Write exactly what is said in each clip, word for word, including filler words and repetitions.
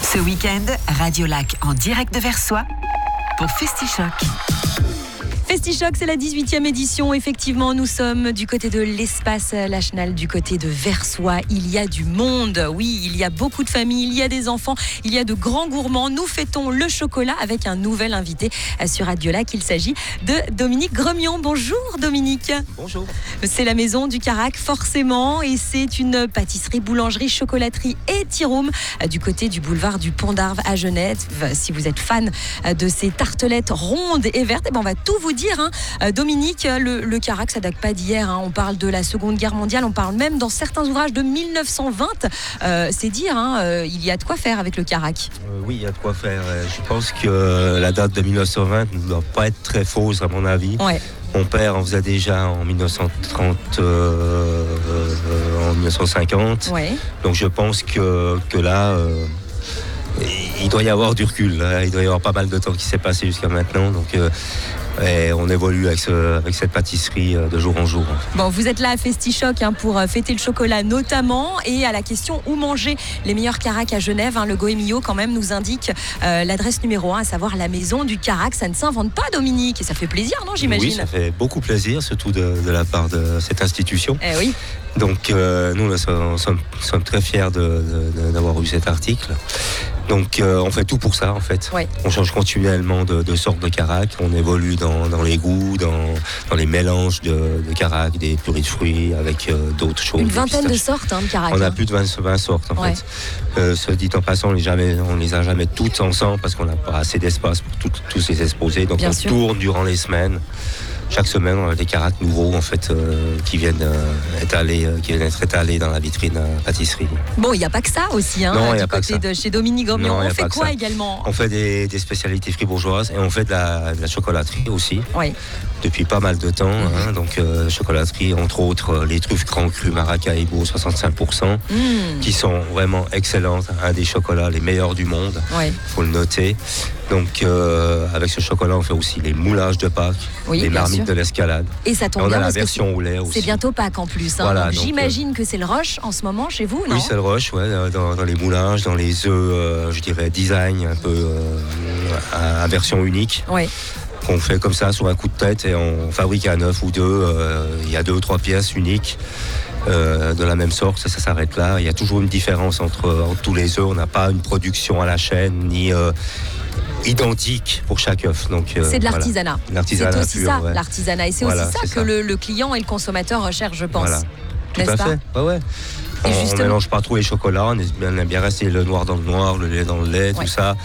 Ce week-end, Radio Lac en direct de Versoix pour Festichoc. Festichoc, c'est la dix-huitième édition. Effectivement, nous sommes du côté de l'espace Lachenal, du côté de Versoix. Il y a du monde. Oui, il y a beaucoup de familles, il y a des enfants, il y a de grands gourmands. Nous fêtons le chocolat avec un nouvel invité sur Radio Lac. Il s'agit de Dominique Gremion. Bonjour Dominique. Bonjour. C'est la maison du Carac, forcément, et c'est une pâtisserie, boulangerie, chocolaterie et tea room du côté du boulevard du Pont d'Arve à Genève. Si vous êtes fan de ces tartelettes rondes et vertes, eh ben on va tout vous dire. Hein. Dominique, le, le Carac, ça date pas d'hier. Hein. On parle de la Seconde Guerre mondiale, on parle même dans certains ouvrages de mille neuf cent vingt. Euh, c'est dire, hein, euh, il y a de quoi faire avec le Carac. Euh, oui, il y a de quoi faire. Je pense que euh, la date de mille neuf cent vingt ne doit pas être très fausse, à mon avis. Ouais. Mon père en faisait déjà en mille neuf cent trente, euh, euh, en mille neuf cent cinquante. Ouais. Donc je pense que, que là, euh, il doit y avoir du recul. Là. Il doit y avoir pas mal de temps qui s'est passé jusqu'à maintenant. Donc euh, et on évolue avec, ce, avec cette pâtisserie de jour en jour. Bon, vous êtes là à Festichoc hein, pour fêter le chocolat notamment, et à la question où manger les meilleurs Carac à Genève, hein, le Goemio quand même nous indique euh, l'adresse numéro un, à savoir la maison du Carac. Ça ne s'invente pas, Dominique, et ça fait plaisir, non, j'imagine? Oui, ça fait beaucoup plaisir, surtout de, de la part de cette institution. Eh oui. Donc euh, nous, nous sommes, sommes, sommes très fiers de, de, d'avoir eu cet article. Donc euh, on fait tout pour ça en fait. Ouais. On change continuellement de, de sorte de Carac, on évolue dans, dans les goûts, dans, dans les mélanges de, de Carac, des purées de fruits avec euh, d'autres choses. Une vingtaine de sortes hein, de Carac. On a hein. plus de vingt, vingt sortes en ouais. fait. Euh, ce dit en passant, on les, jamais, on les a jamais toutes ensemble parce qu'on n'a pas assez d'espace pour tout, tous les exposer. Donc Bien on sûr. tourne durant les semaines. Chaque semaine, on a des Carac nouveaux en fait, euh, qui, viennent, euh, étaler, euh, qui viennent être étalés dans la vitrine euh, pâtisserie. Bon, il n'y a pas que ça aussi, hein, non, du y a côté pas que ça. de chez Dominique Gremion. On fait quoi également? On fait des, des spécialités fribourgeoises et on fait de la, de la chocolaterie aussi. Oui. Depuis pas mal de temps. Mm-hmm. Hein, donc, euh, chocolaterie, entre autres, euh, les truffes Grand Cru Maracaibo, soixante-cinq pour cent, mm. qui sont vraiment excellentes. Un des chocolats les meilleurs du monde. Il oui. faut le noter. Donc, euh, avec ce chocolat, on fait aussi les moulages de Pâques, oui, les marmites sûr. de l'escalade. Et ça tombe et on bien a la parce version que au lait aussi. C'est bientôt Pâques en plus. Hein. Voilà, donc, donc, j'imagine euh... que c'est le rush en ce moment chez vous, non? Oui, c'est le rush, ouais, dans, dans les moulages, dans les œufs, euh, je dirais, design, un peu euh, à, à version unique. Oui. On fait comme ça sur un coup de tête et on fabrique un œuf ou deux. Euh, il y a deux ou trois pièces uniques euh, de la même sorte. Ça, ça s'arrête là. Il y a toujours une différence entre, entre tous les œufs. On n'a pas une production à la chaîne ni euh, identique pour chaque œuf. Donc euh, c'est de l'artisanat. Voilà. L'artisanat c'est aussi pur, ça, ouais. l'artisanat. Et c'est voilà, aussi ça c'est que ça. Le, le client et le consommateur recherchent, je pense. Voilà. Tout N'est-ce à pas fait. Ouais, ouais. On ne mélange pas trop les chocolats, on aime bien rester le noir dans le noir, le lait dans le lait, ouais. tout ça.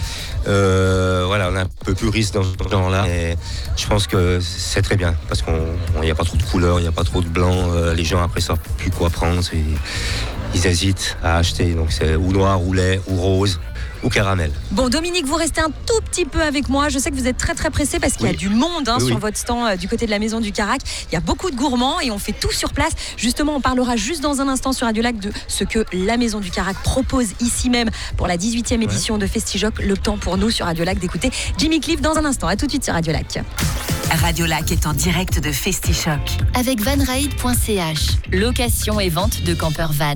Euh, voilà, on est un peu puriste dans ce genre-là. Et je pense que c'est très bien, parce qu'il n'y a pas trop de couleurs, il n'y a pas trop de blanc. Euh, les gens après savent plus quoi prendre. Et, ils hésitent à acheter. Donc c'est ou noir, ou lait, ou rose, ou caramel. Bon, Dominique, vous restez un tout petit peu avec moi. Je sais que vous êtes très très pressé parce qu'il oui. y a du monde hein, oui, sur oui. votre stand euh, du côté de la maison du Carac. Il y a beaucoup de gourmands et on fait tout sur place. Justement, on parlera juste dans un instant sur Radio Lac de ce que la maison du Carac propose ici même pour la dix-huitième édition ouais. de Festichoc. Le temps pour nous sur Radio Lac d'écouter Jimmy Cliff dans un instant. À tout de suite sur Radio Lac. Radio Lac est en direct de Festichoc. Avec vanride point c h. Location et vente de campeurs van.